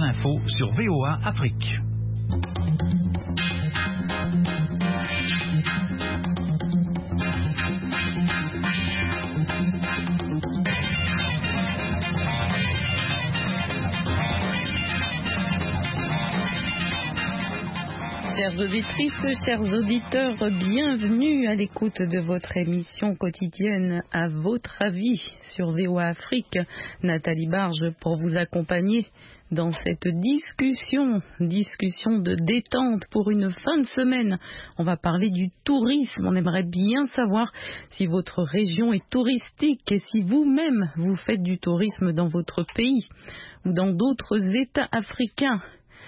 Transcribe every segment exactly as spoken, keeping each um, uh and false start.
info sur V O A Afrique. Chères auditrices, chers auditeurs, bienvenue à l'écoute de votre émission quotidienne À votre avis sur V O A Afrique. Nathalie Barge pour vous accompagner dans cette discussion, discussion de détente pour une fin de semaine. On va parler du tourisme. On aimerait bien savoir si votre région est touristique et si vous-même vous faites du tourisme dans votre pays ou dans d'autres États africains.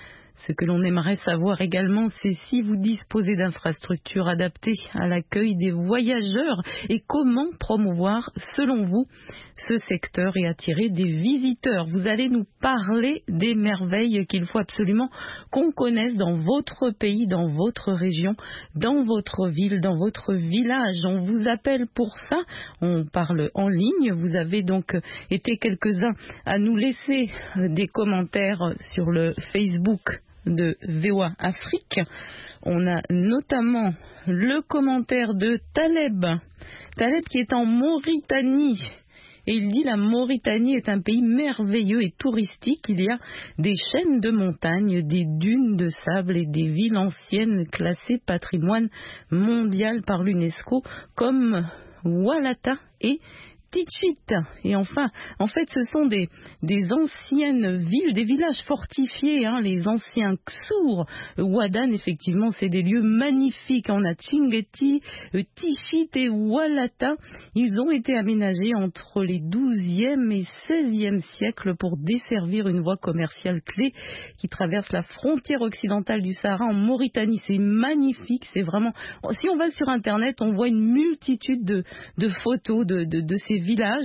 Ce que l'on aimerait savoir également, c'est si vous disposez d'infrastructures adaptées à l'accueil des voyageurs et comment promouvoir, selon vous, ce secteur et attirer des visiteurs. Vous allez nous parler des merveilles qu'il faut absolument qu'on connaisse dans votre pays, dans votre région, dans votre ville, dans votre village. On vous appelle pour ça, on parle en ligne. Vous avez donc été quelques-uns à nous laisser des commentaires sur le Facebook de V O A Afrique. On a notamment le commentaire de Taleb. Taleb qui est en Mauritanie. Et il dit la Mauritanie est un pays merveilleux et touristique. Il y a des chaînes de montagnes, des dunes de sable et des villes anciennes classées patrimoine mondial par l'UNESCO comme Oualata et Tichit. Et enfin, en fait, ce sont des, des anciennes villes, des villages fortifiés, hein, les anciens Ksour. Ouadan, effectivement, c'est des lieux magnifiques. On a Tchingeti, Tichit et Oualata. Ils ont été aménagés entre les douzième et seizième siècles pour desservir une voie commerciale clé qui traverse la frontière occidentale du Sahara en Mauritanie. C'est magnifique, c'est vraiment... Si on va sur Internet, on voit une multitude de, de photos de, de, de ces villages.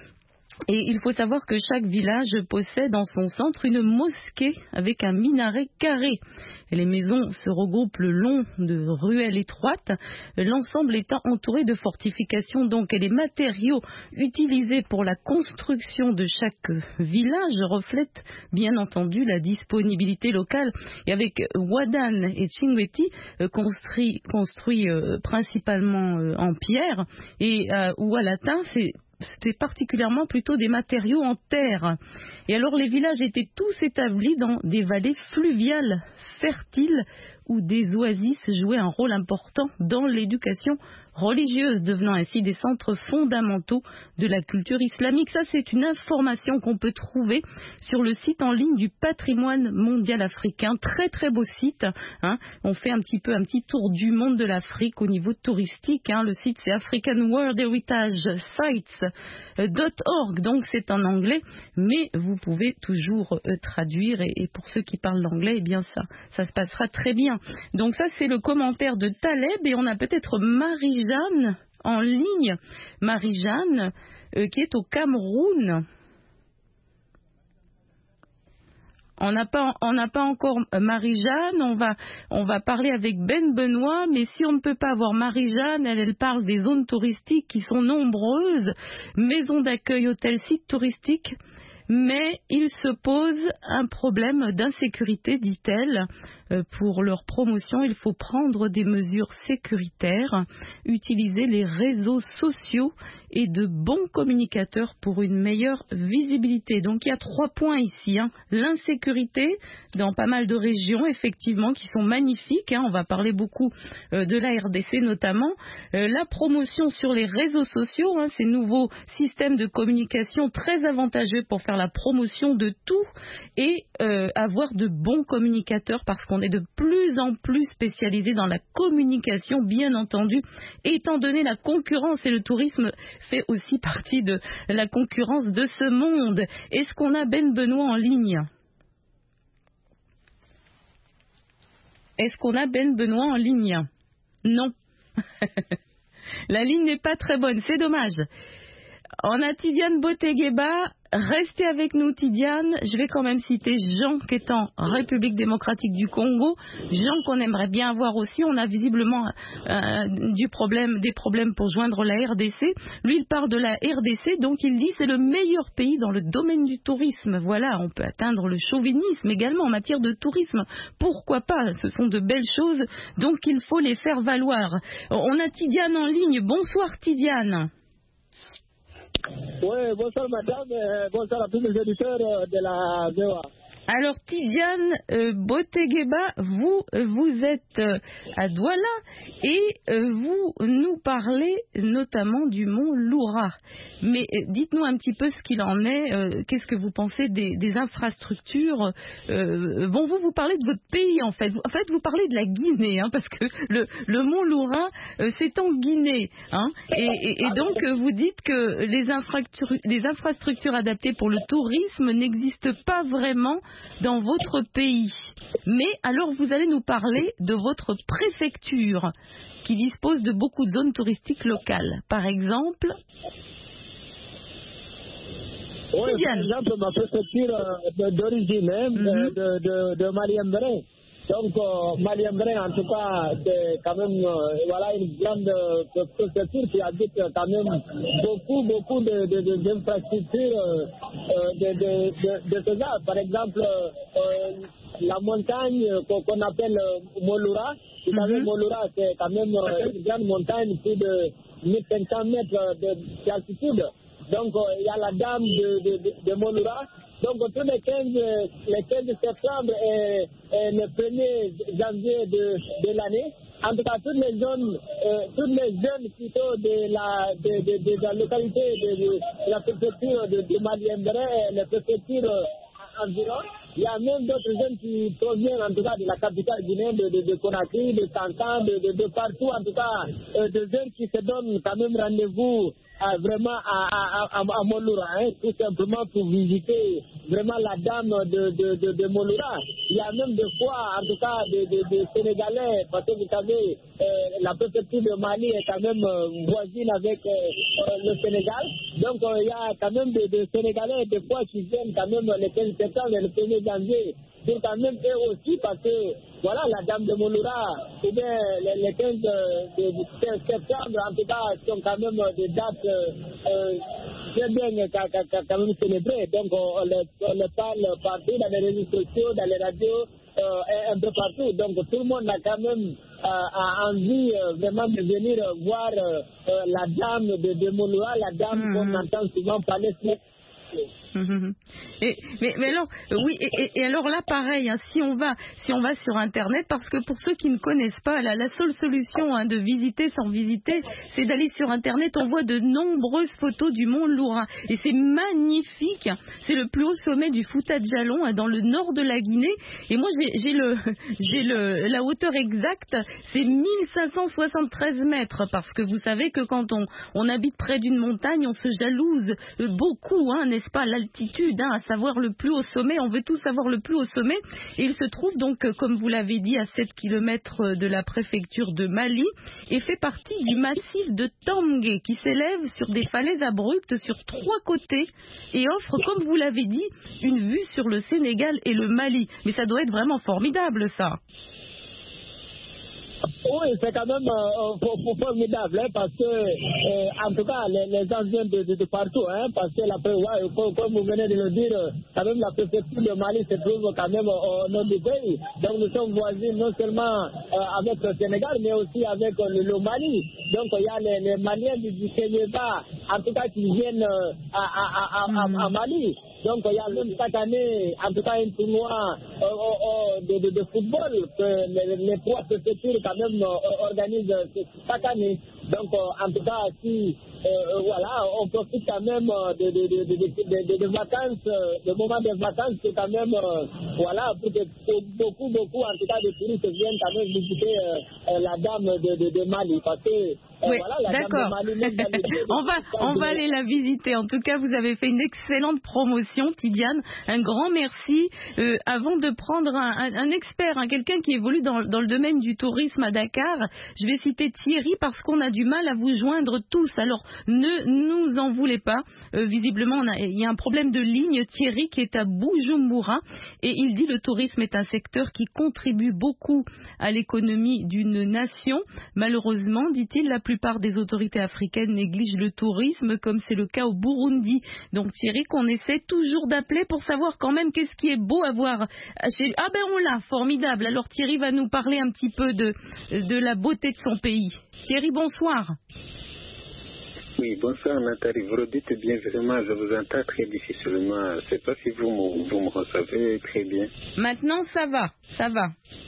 Et il faut savoir que chaque village possède en son centre une mosquée avec un minaret carré. Et les maisons se regroupent le long de ruelles étroites, l'ensemble étant entouré de fortifications. Donc, et les matériaux utilisés pour la construction de chaque village reflètent bien entendu la disponibilité locale. Et avec Ouadan et Tchingeti, construits construit, euh, principalement euh, en pierre, et euh, Oualata, c'est C'était particulièrement plutôt des matériaux en terre. Et alors les villages étaient tous établis dans des vallées fluviales fertiles où des oasis jouaient un rôle important dans l'éducation religieuse, devenant ainsi des centres fondamentaux de la culture islamique. Ça, c'est une information qu'on peut trouver sur le site en ligne du patrimoine mondial africain. Très très beau site, hein. On fait un petit peu un petit tour du monde de l'Afrique au niveau touristique, hein. Le site, c'est African World Heritage Sites dot org, donc c'est en anglais, mais vous pouvez toujours euh, traduire, et, et pour ceux qui parlent l'anglais, eh bien ça, ça se passera très bien. Donc ça, c'est le commentaire de Taleb, et on a peut-être Marie-Jeanne en ligne. Marie-Jeanne euh, qui est au Cameroun. On n'a pas, on n'a pas encore Marie-Jeanne, on va, on va parler avec Ben Benoît, mais si on ne peut pas avoir Marie-Jeanne, elle, elle parle des zones touristiques qui sont nombreuses, maisons d'accueil, hôtels, sites touristiques, mais il se pose un problème d'insécurité, dit-elle. Pour leur promotion, il faut prendre des mesures sécuritaires, utiliser les réseaux sociaux et de bons communicateurs pour une meilleure visibilité. Donc il y a trois points ici, hein. L'insécurité dans pas mal de régions, effectivement, qui sont magnifiques, hein. On va parler beaucoup euh, de la R D C notamment. Euh, la promotion sur les réseaux sociaux, hein, ces nouveaux systèmes de communication très avantageux pour faire la promotion de tout et euh, avoir de bons communicateurs, parce qu'on est de plus en plus spécialisé dans la communication, bien entendu, étant donné la concurrence, et le tourisme fait aussi partie de la concurrence de ce monde. Est-ce qu'on a Ben Benoît en ligne? Est-ce qu'on a Ben Benoît en ligne? Non. La ligne n'est pas très bonne, c'est dommage. On a Tidiane Botegueba restez avec nous, Tidiane. Je vais quand même citer Jean qui est en République démocratique du Congo. Jean qu'on aimerait bien avoir aussi. On a visiblement euh, du problème, des problèmes pour joindre la R D C. Lui, il parle de la R D C, donc il dit c'est le meilleur pays dans le domaine du tourisme. Voilà, on peut atteindre le chauvinisme également en matière de tourisme. Pourquoi pas? Ce sont de belles choses, donc il faut les faire valoir. On a Tidiane en ligne. Bonsoir, Tidiane. Oui, bonsoir madame, euh, bonsoir à tous les auditeurs euh, de la V O A. Alors Tidiane euh, Botegueba, vous, euh, vous êtes euh, à Douala et euh, vous nous parlez notamment du mont Loura. Mais euh, dites-nous un petit peu ce qu'il en est, euh, qu'est-ce que vous pensez des, des infrastructures. euh, Bon, vous, vous parlez de votre pays en fait. En fait, vous parlez de la Guinée, hein, parce que le, le mont Loura, euh, c'est en Guinée. Hein, et, et, et donc, euh, vous dites que les infrastructures, les infrastructures adaptées pour le tourisme n'existent pas vraiment dans votre pays. Mais alors vous allez nous parler de votre préfecture qui dispose de beaucoup de zones touristiques locales. Par exemple, Oui, Tidiane. par exemple, ma préfecture euh, d'origine hein, Mm-hmm. de, de, de Mariembrin. Donc, euh, Mariembrin, en tout cas, c'est quand même euh, voilà, une grande euh, préfecture qui habite quand même beaucoup, beaucoup de, de, de, d'infrastructures euh, euh, de, de, de, de ce genre. Par exemple, euh, la montagne qu'on, qu'on appelle euh, Molura. Vous savez, Mm-hmm. Molura, c'est quand même euh, une grande montagne, plus de mille cinq cents mètres de, d'altitude. Donc, euh, il y a la dame de, de, de, de Molura. Donc, tous les quinze, les quinze septembre et, et le premier janvier de, de l'année, en tout cas, toutes les zones, euh, toutes les zones plutôt de la, de, de, de la localité de, de, de la préfecture de, de Mariembrin, les préfectures environ. Il y a même d'autres jeunes qui proviennent en tout cas de la capitale guinéenne, de, de, de Conakry, de Tantan, de, de, de partout, en tout cas, euh, de jeunes qui se donnent quand même rendez-vous à, vraiment à, à, à, à Molura, hein, tout simplement pour visiter vraiment la dame de, de, de, de Molura. Il y a même des fois, en tout cas, des de, de Sénégalais, parce que vous savez, euh, la préfecture de Mali est quand même euh, voisine avec euh, euh, le Sénégal. Donc, euh, il y a quand même des de Sénégalais, des fois, qui viennent quand même le quinze septembre et le premier janvier, pour quand même eux aussi, parce que, voilà, la dame de Molura, ou bien les, les quinze de, de, de septembre, en tout cas, sont quand même des dates euh, euh, très bien quand même célébrées. Donc, on, on, les, on les parle partout, dans les réseaux sociaux, dans les radios, euh, un peu partout. Donc, tout le monde a quand même euh, a envie euh, vraiment de venir voir euh, euh, la dame de, de Molura, la dame mmh. qu'on entend souvent parler. Mmh. Et, mais, mais alors, euh, oui, et, et, et alors là, pareil, hein, si on va, si on va sur Internet, parce que pour ceux qui ne connaissent pas, la, la seule solution hein, de visiter sans visiter, c'est d'aller sur Internet. On voit de nombreuses photos du mont Loura, et c'est magnifique. C'est le plus haut sommet du Fouta Djallon, hein, dans le nord de la Guinée. Et moi, j'ai, j'ai le, j'ai le, la hauteur exacte, c'est mille cinq cent soixante-treize mètres, parce que vous savez que quand on, on habite près d'une montagne, on se jalouse beaucoup, hein, n'est-ce pas, l'altitude, hein, à savoir le plus haut sommet, on veut tous savoir le plus haut sommet, et il se trouve donc, comme vous l'avez dit, à sept kilomètres de la préfecture de Mali, et fait partie du massif de Tamgué, qui s'élève sur des falaises abruptes sur trois côtés, et offre, comme vous l'avez dit, une vue sur le Sénégal et le Mali. Mais ça doit être vraiment formidable, ça. Oui, c'est quand même euh, formidable, hein, parce que, euh, en tout cas, les, les gens viennent de, de, de partout, hein, parce que, la, ouais, comme, comme vous venez de le dire, quand même la préfecture de Mali se trouve quand même au, au nord du pays. Donc, nous sommes voisins non seulement euh, avec le Sénégal, mais aussi avec euh, le, le Mali. Donc, il y a les, les Maliens du, du Sénégal, en tout cas, qui viennent euh, à, à, à, à, à Mali. Donc, il y a même chaque année, en tout cas, un tournoi euh, euh, de, de, de football que les, les trois préfectures quand même euh, organisent chaque année. Donc, euh, en tout cas, si, euh, voilà, on profite quand même de, de, de, de, de, de, de vacances, de moments de vacances, c'est quand même, euh, voilà, pour que beaucoup, beaucoup, en tout cas, de touristes viennent quand même visiter euh, la dame de, de, de Mali. Parce que Oui, voilà, d'accord. on va, on va aller la visiter. En tout cas, vous avez fait une excellente promotion, Tidiane. Un grand merci. Euh, avant de prendre un, un, un expert, hein, quelqu'un qui évolue dans, dans le domaine du tourisme à Dakar, je vais citer Thierry parce qu'on a du mal à vous joindre tous. Alors, ne nous en voulez pas. Euh, visiblement, il y a un problème de ligne. Thierry qui est à Bujumbura et il dit le tourisme est un secteur qui contribue beaucoup à l'économie d'une nation. Malheureusement, dit-il, la La plupart des autorités africaines négligent le tourisme, comme c'est le cas au Burundi. Donc Thierry, qu'on essaie toujours d'appeler pour savoir quand même qu'est-ce qui est beau à voir. Ah ben on l'a, formidable. Alors Thierry va nous parler un petit peu de, de la beauté de son pays. Thierry, bonsoir. Oui, bonsoir Nathalie. Vous le dites bien vraiment, je vous entends très difficilement. Je ne sais pas si vous me, vous me recevez très bien. Maintenant, ça va, ça va.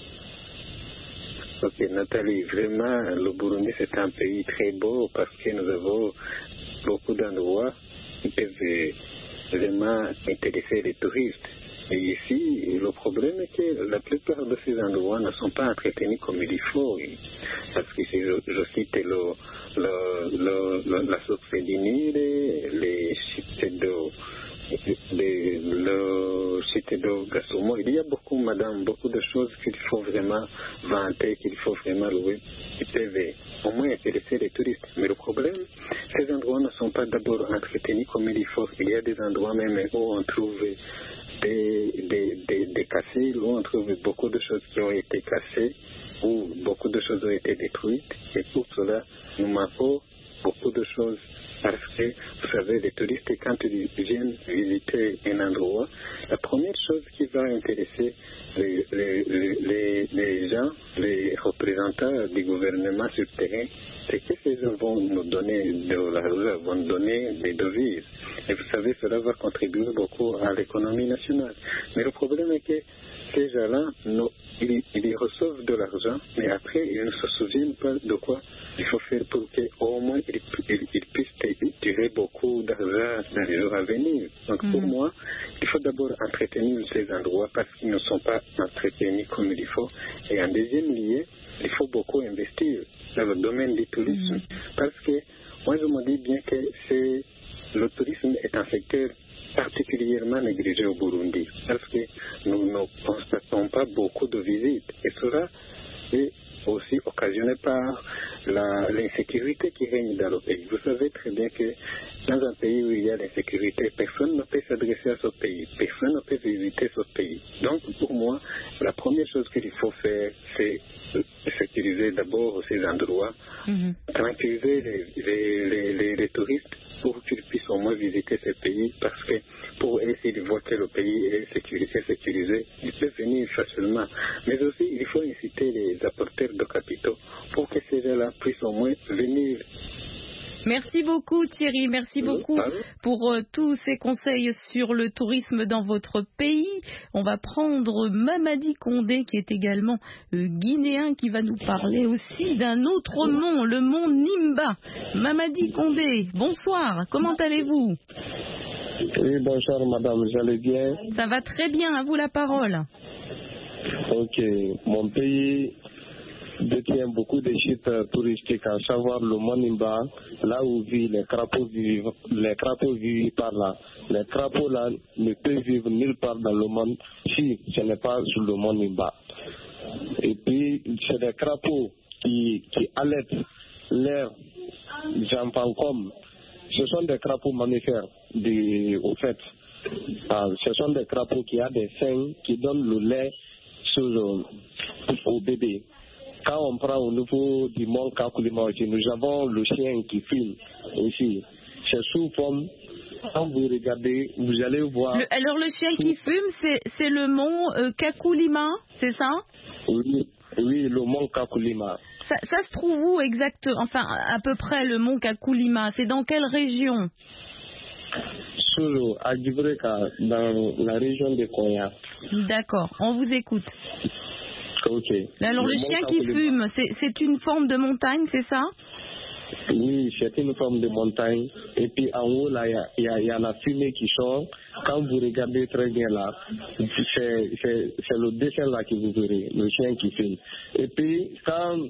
Ok, Nathalie, vraiment, le Burundi, c'est un pays très beau parce que nous avons beaucoup d'endroits qui peuvent vraiment intéresser les touristes. Et ici, le problème est que la plupart de ces endroits ne sont pas entretenus comme il faut. Parce que si je, je cite le, le, le, le, la source du Nil, les sites d'eau, Le, le site de Gassomo, il y a beaucoup, madame, beaucoup de choses qu'il faut vraiment vanter, qu'il faut vraiment louer, qui peuvent au moins intéresser les touristes. Mais le problème, ces endroits ne sont pas d'abord entretenus comme il faut. Il y a des endroits même où on trouve des, des, des, des cassés, où on trouve beaucoup de choses qui ont été cassées, où beaucoup de choses ont été détruites. Et pour cela, nous manquons beaucoup de choses. Parce que, vous savez, les touristes, quand ils viennent visiter un endroit, la première chose qui va intéresser les, les, les, les gens, les représentants du gouvernement sur le terrain, c'est que ces gens vont nous donner de l'argent, vont nous donner des devises. Et vous savez, cela va contribuer beaucoup à l'économie nationale. Mais le problème est que ces gens-là, ils, ils reçoivent de l'argent, mais après, ils ne se souviennent pas de quoi il faut faire pour qu'au moins ils, ils, ils puissent tirer beaucoup d'argent dans les jours à venir. Donc mmh. pour moi, il faut d'abord entretenir ces endroits parce qu'ils ne sont pas entretenus comme il faut. Et en deuxième lieu, il faut beaucoup investir dans le domaine du tourisme. Mmh. Parce que moi, je me dis bien que c'est, le tourisme est un secteur particulièrement négligé au Burundi. Parce que nous ne constatons pas beaucoup de visites. Et cela est aussi occasionné par la, l'insécurité qui règne dans le pays. Vous savez très bien que dans un pays où il y a l'insécurité, personne ne peut s'adresser à ce pays, personne ne peut visiter ce pays. Donc pour moi, la première chose qu'il faut faire, c'est sécuriser d'abord ces endroits, mm-hmm. tranquilliser les, les, les, les, les touristes pour qu'ils puissent au moins visiter ce pays, parce que pour eux, s'ils voient que le pays est sécurisé, sécurisé, ils peuvent venir facilement. Mais aussi, il faut inciter les apporteurs de capitaux pour que ces gens-là puissent au moins venir. Merci beaucoup Thierry, merci beaucoup pour euh, tous ces conseils sur le tourisme dans votre pays. On va prendre Mamadi Condé qui est également euh, guinéen, qui va nous parler aussi d'un autre mont, le mont Nimba. Mamadi Condé, bonsoir, comment allez-vous? Oui, bonsoir madame, j'allais bien. Ça va très bien, à vous la parole. Ok, mon pays détient beaucoup de sites touristiques, à savoir le mont Nimba, là où vivent les crapauds vivent, les crapauds vivent par là. Les crapauds là ne peuvent vivre nulle part dans le monde si ce n'est pas sur le mont Nimba. Et puis, c'est des crapauds qui, qui allaitent leurs enfants comme. Ce sont des crapauds mammifères, des, au fait. Ah, ce sont des crapauds qui ont des seins qui donnent le lait sur le, au bébé. Quand on prend au niveau du mont Kakulima aussi, nous avons le chien qui fume aussi. C'est sous forme, quand vous regardez, vous allez voir. Le, alors le chien sous... qui fume, c'est, c'est le mont euh, Kakulima, c'est ça? Oui, oui, le mont Kakulima. Ça, ça se trouve où exactement? Enfin, à peu près le mont Kakulima, c'est dans quelle région? Sur à Gibreka, dans la région de Konya. D'accord, on vous écoute. Ok. Alors le, le chien qui fume, c'est, c'est une forme de montagne, c'est ça? Oui, c'est une forme de montagne. Et puis en haut, là, il y, y, y a la fumée qui sort. Quand vous regardez très bien là, c'est, c'est, c'est le dessin là que vous verrez, le chien qui fume. Et puis quand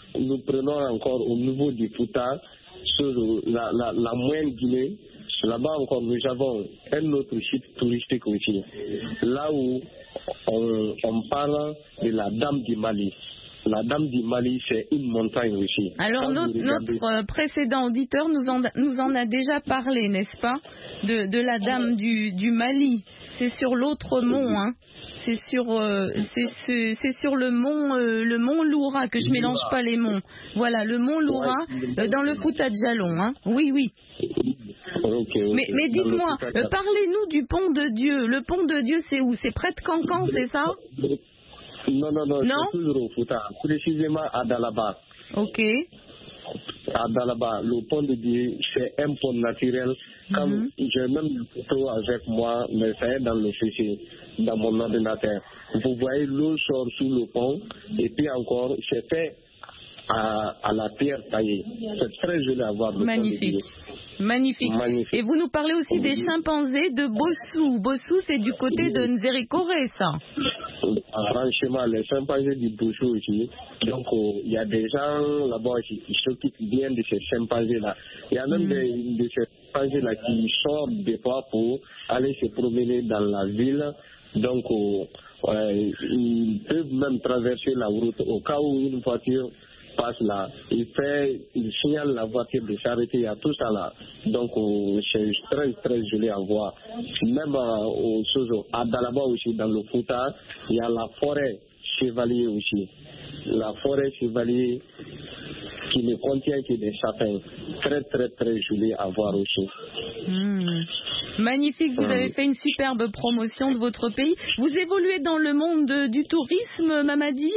nous prenons encore au niveau du Fouta, sur la, la, la moyenne Guinée, là-bas encore nous avons un autre site touristique aussi, là où on, on parle de la Dame du Mali. La Dame du Mali, c'est une montagne aussi. Alors Quand notre, regardez... notre précédent auditeur nous en, nous en a déjà parlé, n'est-ce pas, de, de la Dame du, du Mali. C'est sur l'autre mont, hein. C'est sur, euh, c'est, c'est sur le mont, euh, le mont Loura, que je ne mélange pas les monts. Voilà, le mont Loura, euh, dans le Fouta de Djallon, hein. Oui, oui. Okay, okay. Mais, mais dites-moi, euh, parlez-nous du pont de Dieu. Le pont de Dieu, c'est où? C'est près de Cancan, c'est ça? Non, non, non, non c'est toujours au Fouta, précisément à Dalaba. Ok. À Dalaba, le pont de Dieu, c'est un pont naturel. Comme mm-hmm. j'ai même une photo avec moi, mais ça est dans le fichier, dans mon ordinateur. Vous voyez, l'eau sort sous le pont, et puis encore, c'est fait à, à la pierre taillée. C'est très joli à voir. Magnifique. Magnifique. Magnifique. Et vous nous parlez aussi des chimpanzés de Bossou. Bossou, c'est du côté de Nzérikore, ça. Franchement, les chimpanzés du Bossou aussi. Donc, il euh, y a des gens là-bas qui, qui s'occupent bien de ces chimpanzés-là. Il y a même mm. des, de ces chimpanzés-là qui sortent des fois pour aller se promener dans la ville. Donc, euh, euh, ils peuvent même traverser la route au cas où une voiture passe là, il fait, il signale la voiture de s'arrêter, il y a tout ça là. Donc euh, c'est très très joli à voir. Même euh, au Sozo, à Dalaba aussi, dans le Fouta, il y a la forêt chevalier aussi. La forêt chevalier qui ne contient que des sapins. Très très très joli à voir aussi. Mmh. Magnifique, vous mmh. avez fait une superbe promotion de votre pays. Vous évoluez dans le monde de, du tourisme, Mamadi?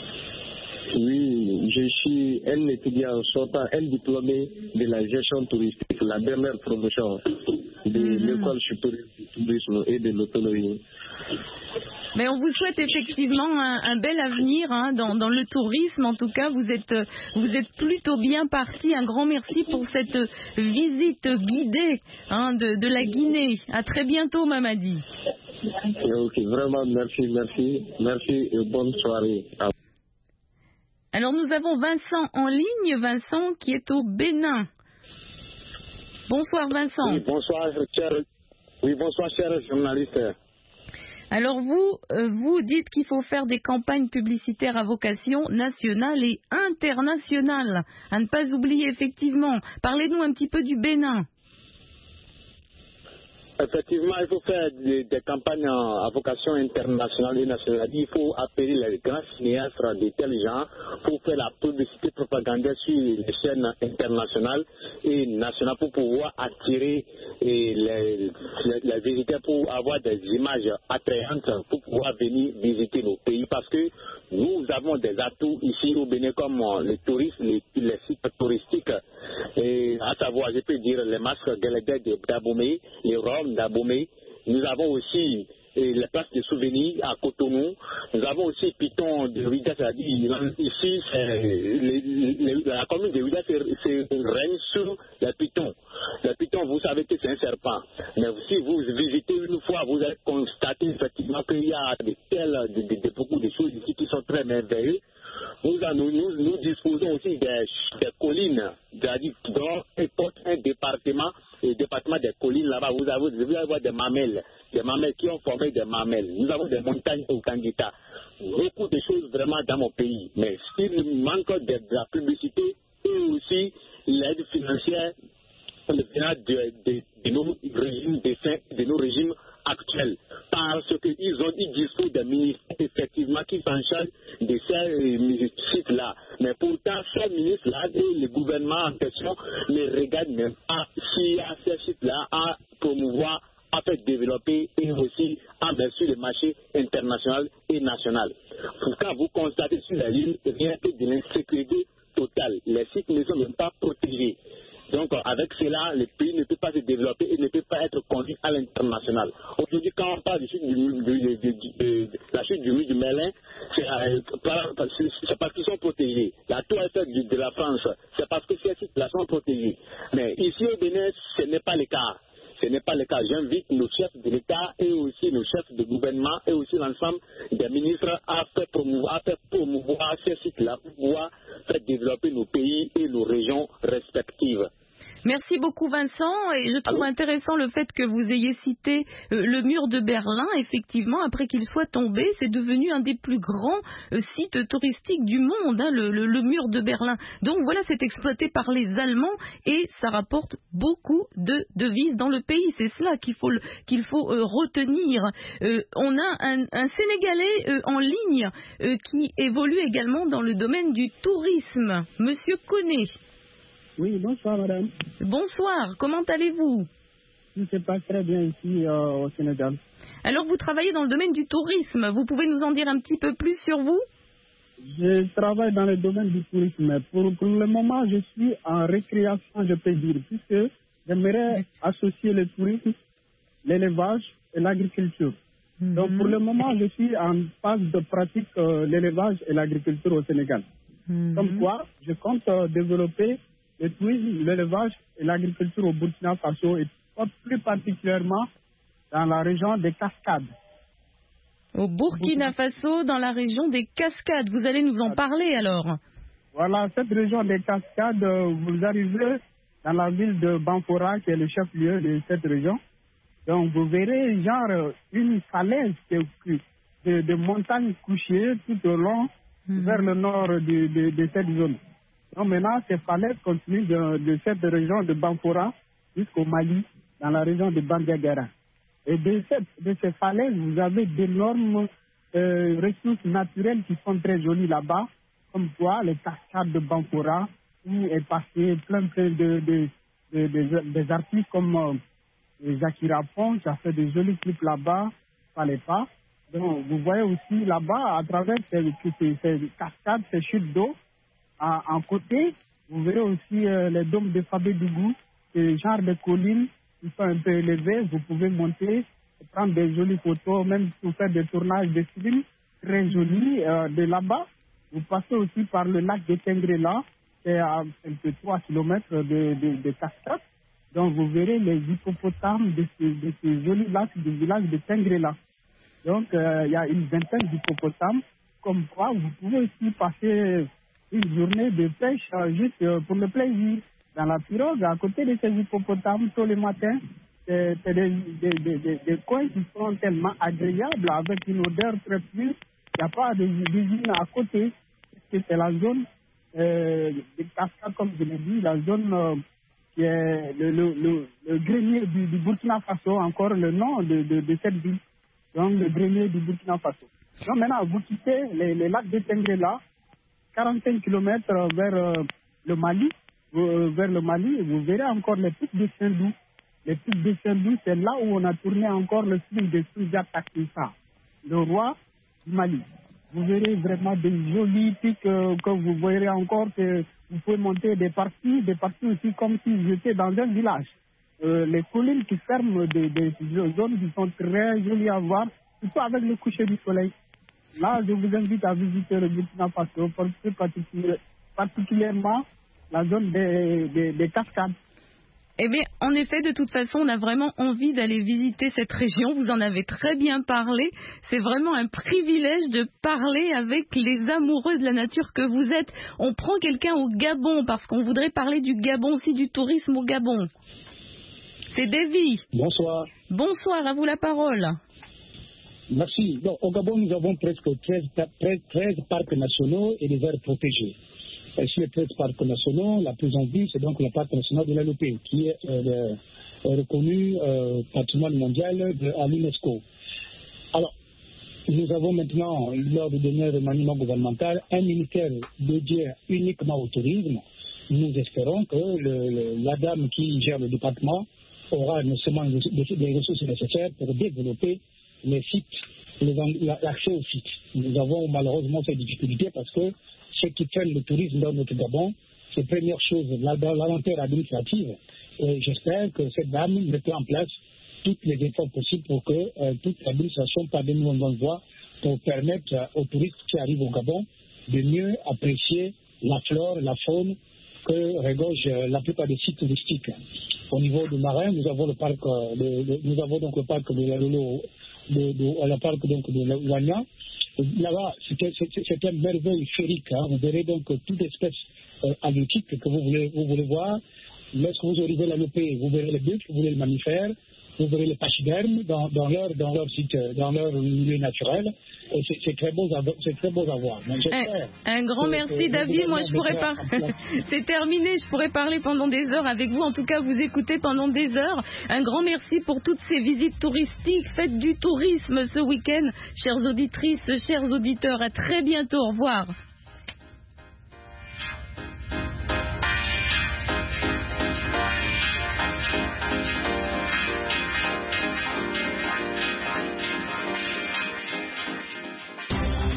Oui, je suis un étudiant sortant, un diplômé de la gestion touristique, la dernière promotion de mmh. l'école supérieure du tourisme et de l'autonomie. Mais on vous souhaite effectivement un, un bel avenir hein, dans, dans le tourisme. En tout cas, vous êtes, vous êtes plutôt bien parti. Un grand merci pour cette visite guidée hein, de, de la Guinée. À très bientôt, Mamadi. Ok, vraiment, merci, merci. Merci et bonne soirée. Alors nous avons Vincent en ligne, Vincent qui est au Bénin. Bonsoir Vincent. Oui, bonsoir, cher, oui, bonsoir, cher journaliste. Alors vous, euh, vous dites qu'il faut faire des campagnes publicitaires à vocation nationale et internationale. À ne pas oublier effectivement. Parlez-nous un petit peu du Bénin. Effectivement, il faut faire des, des campagnes à vocation internationale et nationale. Il faut appeler les grands cinéastes de tels gens pour faire la publicité propagande sur les chaînes internationales et nationales pour pouvoir attirer les, les, les visiteurs, pour avoir des images attrayantes, pour pouvoir venir visiter nos pays. Parce que nous avons des atouts ici au Bénin comme le tourisme, les, les sites touristiques, et à savoir, je peux dire, les masques Galédé d'Abomey, les Roms d'Abomey. Nous avons aussi et les places de souvenirs à Cotonou. Nous avons aussi Piton de Ouidah, c'est-à-dire ici, c'est, les, les, la commune de Ouidah règne sur les pitons. Les pitons, vous savez que c'est un serpent. Mais si vous visitez une fois, vous allez constater effectivement qu'il y a de telles, de, de, de, beaucoup de choses ici qui sont très merveilleuses. Nous, nous, nous disposons aussi des, des collines, c'est-à-dire dont importe un département, et le département des collines là-bas, vous avez, vous allez avoir des mamelles, des mamelles qui ont formé des mamelles. Nous avons des montagnes au Kangita, beaucoup de choses vraiment dans mon pays. Mais il manque de, de la publicité et aussi l'aide financière venant de, de, de nos régimes défunts, de nos régimes actuels, parce qu'ils ont, ils disposent des ministres effectivement qui s'en chargent de ces sites-là. Mais pourtant, ces ministres-là et le gouvernement en question ne regardent même pas si à ces sites-là à promouvoir, à faire développer et aussi à mettre sur le marché international et national. Pourtant, vous constatez sur la ligne rien que de l'insécurité totale. Les sites ne sont même pas protégés. Donc, avec cela, le pays ne peut pas se développer et ne peut pas être conduit à l'international. Aujourd'hui, quand on parle de, de, de, de, de, de la chute du mur du Mélin, c'est parce qu'ils sont protégés. La tour Eiffel de, de la France, c'est parce que ces sites-là sont protégés. Mais ici au Bénin, ce n'est pas le cas. ce n'est pas le cas. J'invite nos chefs de l'État et aussi nos chefs de gouvernement et aussi l'ensemble des ministres à faire promouvoir, à faire promouvoir ces sites-là pour pouvoir faire développer nos pays et nos régions respectives. Merci beaucoup Vincent, et je trouve Allô? intéressant le fait que vous ayez cité euh, le mur de Berlin. Effectivement, après qu'il soit tombé, c'est devenu un des plus grands euh, sites touristiques du monde, hein, le, le, le mur de Berlin. Donc voilà, c'est exploité par les Allemands et ça rapporte beaucoup de devises dans le pays. C'est cela qu'il faut, qu'il faut euh, retenir. Euh, on a un, un Sénégalais euh, en ligne euh, qui évolue également dans le domaine du tourisme. Monsieur Koné. Oui, bonsoir madame. Bonsoir, comment allez-vous? Tout se passe très bien ici euh, au Sénégal. Alors vous travaillez dans le domaine du tourisme, vous pouvez nous en dire un petit peu plus sur vous? Je travaille dans le domaine du tourisme. Pour, pour le moment, je suis en récréation, je peux dire, puisque j'aimerais associer le tourisme, l'élevage et l'agriculture. Mm-hmm. Donc pour le moment, je suis en phase de pratique euh, l'élevage et l'agriculture au Sénégal. Mm-hmm. Comme quoi, je compte euh, développer le tourisme, l'élevage et l'agriculture au Burkina Faso et plus particulièrement dans la région des Cascades. Au Burkina Faso, dans la région des Cascades. Vous allez nous en parler alors? Voilà, cette région des Cascades, vous arrivez dans la ville de Banfora, qui est le chef-lieu de cette région. Donc vous verrez genre une falaise de, de, de montagnes couchées tout au long mmh. vers le nord de, de, de cette zone. Donc maintenant, ces falaises continuent de, de cette région de Banfora jusqu'au Mali, dans la région de Bandiagara. Et de, cette, de ces falaises, vous avez d'énormes euh, ressources naturelles qui sont très jolies là-bas, comme quoi les cascades de Banfora, où est passé plein, plein de, de, de, de, de des artistes comme euh, Jackie Rapon, qui a fait des jolis clips là-bas, fallait pas. Donc vous voyez aussi là-bas, à travers ces, ces, ces cascades, ces chutes d'eau, En, en côté, vous verrez aussi euh, les dômes de Fabé-Dougou, ce genre de collines qui sont un peu élevées. Vous pouvez monter, prendre des jolies photos, même pour faire des tournages de films très jolis. Euh, de là-bas, vous passez aussi par le lac de Tengrela, c'est à un peu trois kilomètres de, de, de Cascade. Donc vous verrez les hippopotames de ce, de ce joli lac du village de Tengrela. Donc euh, il y a une vingtaine d'hippopotames. Comme quoi, vous pouvez aussi passer une journée de pêche euh, juste euh, pour le plaisir. Dans la pirogue, à côté de ces hippopotames, tous les matins, c'est, c'est des, des, des, des, des coins qui sont tellement agréables, avec une odeur très pure. Il n'y a pas d'usine à côté. C'est la zone euh, des cascades, comme je l'ai dit, la zone euh, qui est le, le, le, le grenier du, du Burkina Faso, encore le nom de, de, de cette ville. Donc, le grenier du Burkina Faso. Donc, maintenant, vous quittez les, les lacs de Tengrela, quarante-cinq kilomètres vers euh, le Mali, euh, vers le Mali, vous verrez encore les pics de Saint-Dou. Les pics de Saint-Dou, c'est là où on a tourné encore le film de Souza Takissa, le roi du Mali. Vous verrez vraiment des jolis pics euh, que vous verrez encore, que vous pouvez monter des parties, des parties aussi comme si j'étais dans un village. Euh, les collines qui ferment des, des zones qui sont très jolies à voir, surtout avec le coucher du soleil. Là, je vous invite à visiter le Burkina Faso, plus particulièrement la zone des, des, des cascades. Eh bien, en effet, de toute façon, on a vraiment envie d'aller visiter cette région. Vous en avez très bien parlé. C'est vraiment un privilège de parler avec les amoureux de la nature que vous êtes. On prend quelqu'un au Gabon, parce qu'on voudrait parler du Gabon aussi, du tourisme au Gabon. C'est Davy. Bonsoir. Bonsoir, à vous la parole. Merci. Donc, au Gabon, nous avons presque treize, treize, treize parcs nationaux et des aires protégées. Et sur les treize parcs nationaux, la plus en vue, c'est donc le parc national de l'Alopé, qui est euh, le, reconnu euh, patrimoine mondial de, à l'UNESCO. Alors, nous avons maintenant, lors du dernier remaniement gouvernemental, un ministère dédié uniquement au tourisme. Nous espérons que le, le, la dame qui gère le département aura non seulement les ressources nécessaires pour développer les sites, les, l'accès aux sites. Nous avons malheureusement ces difficultés parce que ceux qui prennent le tourisme dans notre Gabon, c'est première chose, la, la lenteur administrative. Et j'espère que cette dame mettra en place tous les efforts possibles pour que euh, toute l'administration parvienne dans bonne voie pour permettre euh, aux touristes qui arrivent au Gabon de mieux apprécier la flore, la faune que regorge euh, la plupart des sites touristiques. Au niveau du marin, nous avons le parc, euh, de, de, nous avons donc le parc de la Lolo, de, de, le parc donc de Wanya. Là-bas, c'est un merveille féerique. Hein. Vous verrez donc toute espèce euh, halieutique que vous voulez, vous voulez voir. Lorsque vous arrivez à la Lopé, vous verrez les buffles, vous verrez les mammifères, vous verrez les pachydermes dans, dans, leur, dans leur site, dans leur milieu naturel. C'est très beau à, c'est très beau à voir. Un, un grand que, merci que David. Moi je pourrais pas. C'est terminé. Je pourrais parler pendant des heures avec vous. En tout cas, vous écoutez pendant des heures. Un grand merci pour toutes ces visites touristiques. Faites du tourisme ce week-end, chères auditrices, chers auditeurs. À très bientôt. Au revoir.